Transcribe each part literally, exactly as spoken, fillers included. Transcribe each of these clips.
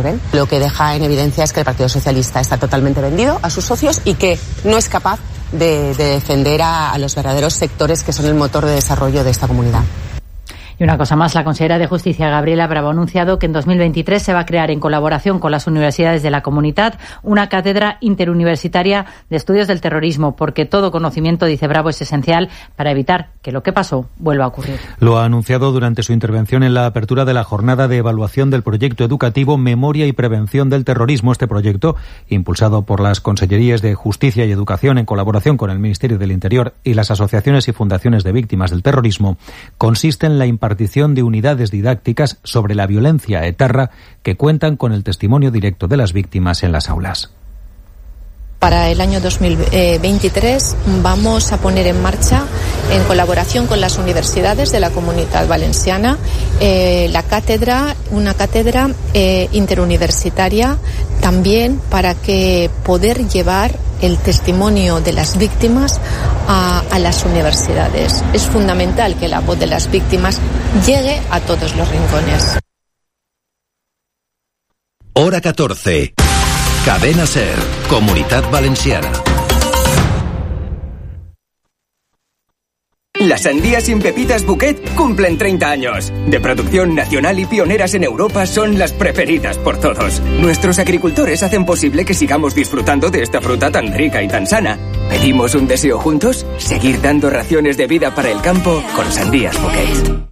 resuelven. Lo que deja en evidencia es que el Partido Socialista está totalmente vendido a sus socios y que no es capaz de, de defender a, a los verdaderos sectores que son el motor de desarrollo de esta comunidad. Y una cosa más, la consejera de Justicia, Gabriela Bravo, ha anunciado que en dos mil veintitrés se va a crear, en colaboración con las universidades de la Comunitat, una cátedra interuniversitaria de estudios del terrorismo, porque todo conocimiento, dice Bravo, es esencial para evitar que lo que pasó vuelva a ocurrir. Lo ha anunciado durante su intervención en la apertura de la jornada de evaluación del proyecto educativo Memoria y Prevención del Terrorismo. Este proyecto, impulsado por las Consellerías de Justicia y Educación en colaboración con el Ministerio del Interior y las asociaciones y fundaciones de víctimas del terrorismo, consiste en la impartición de unidades didácticas sobre la violencia etarra que cuentan con el testimonio directo de las víctimas en las aulas. Para el año dos mil veintitrés vamos a poner en marcha, en colaboración con las universidades de la Comunitat Valenciana, eh, la cátedra, una cátedra eh, interuniversitaria también para que poder llevar el testimonio de las víctimas a, a las universidades. Es fundamental que la voz de las víctimas llegue a todos los rincones. Hora catorce. Cadena SER, Comunitat Valenciana. Las sandías sin pepitas Bouquet cumplen treinta años. De producción nacional y pioneras en Europa, son las preferidas por todos. Nuestros agricultores hacen posible que sigamos disfrutando de esta fruta tan rica y tan sana. ¿Pedimos un deseo juntos? Seguir dando raciones de vida para el campo con sandías Bouquet.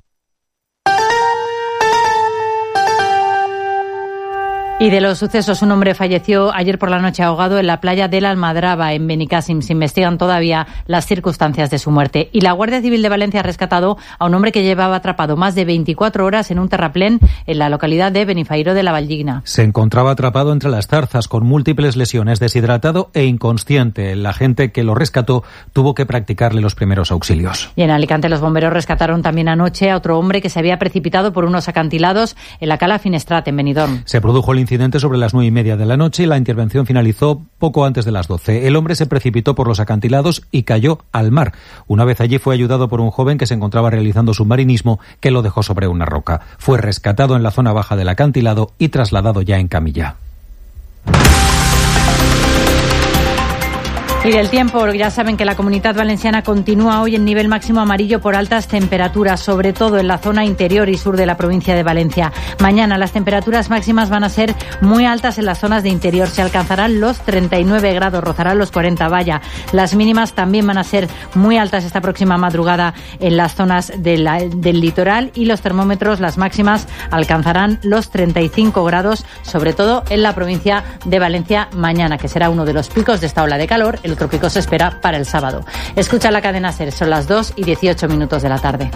Y de los sucesos, un hombre falleció ayer por la noche ahogado en la playa de la Almadraba, en Benicàssim. Se investigan todavía las circunstancias de su muerte. Y la Guardia Civil de Valencia ha rescatado a un hombre que llevaba atrapado más de veinticuatro horas en un terraplén en la localidad de Benifairó de la Valldigna. Se encontraba atrapado entre las zarzas con múltiples lesiones, deshidratado e inconsciente. La gente que lo rescató tuvo que practicarle los primeros auxilios. Y en Alicante los bomberos rescataron también anoche a otro hombre que se había precipitado por unos acantilados en la cala Finestrat, en Benidorm. Se produjo el incidente sobre las nueve y media de la noche y la intervención finalizó poco antes de las doce. El hombre se precipitó por los acantilados y cayó al mar. Una vez allí fue ayudado por un joven que se encontraba realizando submarinismo, que lo dejó sobre una roca. Fue rescatado en la zona baja del acantilado y trasladado ya en camilla. Y del tiempo, ya saben que la Comunitat Valenciana continúa hoy en nivel máximo amarillo por altas temperaturas, sobre todo en la zona interior y sur de la provincia de Valencia. Mañana las temperaturas máximas van a ser muy altas en las zonas de interior. Se alcanzarán los treinta y nueve grados, rozarán los cuarenta, vaya. Las mínimas también van a ser muy altas esta próxima madrugada en las zonas de la, del litoral, y los termómetros, las máximas, alcanzarán los treinta y cinco grados, sobre todo en la provincia de Valencia mañana, que será uno de los picos de esta ola de calor. El otro pico se espera para el sábado. Escucha la cadena SER, son las dos y dieciocho minutos de la tarde.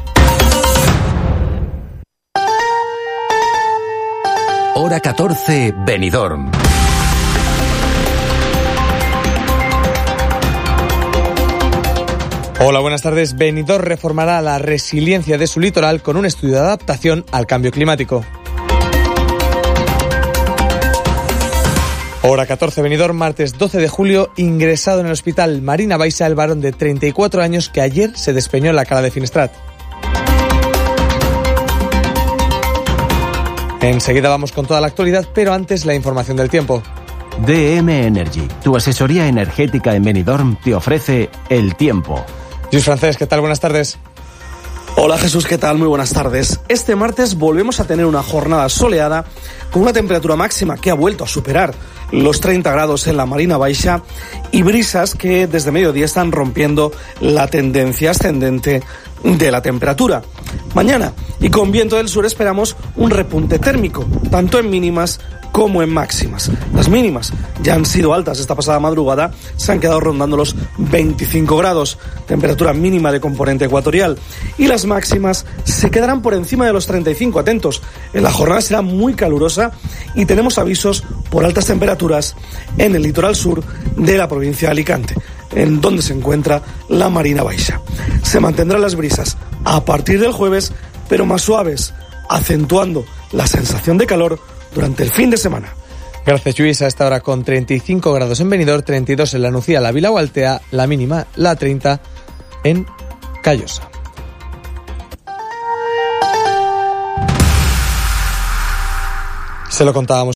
Hora catorce, Benidorm. Hola, buenas tardes. Benidorm reformará la resiliencia de su litoral con un estudio de adaptación al cambio climático. Hora catorce, Benidorm, martes doce de julio, ingresado en el hospital Marina Baixa el varón de treinta y cuatro años que ayer se despeñó en la cala de Finestrat. Enseguida vamos con toda la actualidad, pero antes la información del tiempo. D M Energy, tu asesoría energética en Benidorm, te ofrece el tiempo. Luis Francés, ¿qué tal? Buenas tardes. Hola Jesús, ¿qué tal? Muy buenas tardes. Este martes volvemos a tener una jornada soleada con una temperatura máxima que ha vuelto a superar los treinta grados en la Marina Baixa y brisas que desde mediodía están rompiendo la tendencia ascendente de la temperatura. Mañana, y con viento del sur, esperamos un repunte térmico, tanto en mínimas como en máximas. Las mínimas ya han sido altas esta pasada madrugada, se han quedado rondando los veinticinco grados, temperatura mínima de componente ecuatorial, y las máximas se quedarán por encima de los treinta y cinco. Atentos, en la jornada será muy calurosa y tenemos avisos por altas temperaturas en el litoral sur de la provincia de Alicante, en donde se encuentra la Marina Baixa. Se mantendrán las brisas a partir del jueves, pero más suaves, acentuando la sensación de calor durante el fin de semana. Gracias, Luis. A esta hora con treinta y cinco grados en Benidorm, treinta y dos en la Nucía, la Vila o Altea, la mínima, la treinta en Callosa. Se lo contábamos.